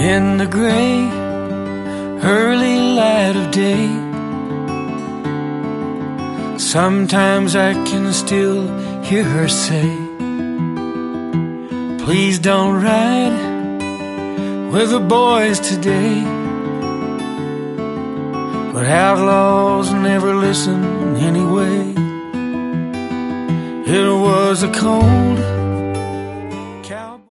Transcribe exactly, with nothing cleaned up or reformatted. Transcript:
in the gray, early light of day. Sometimes I can still hear her say, please don't ride with the boys today. But outlaws never listen anyway. It was a cold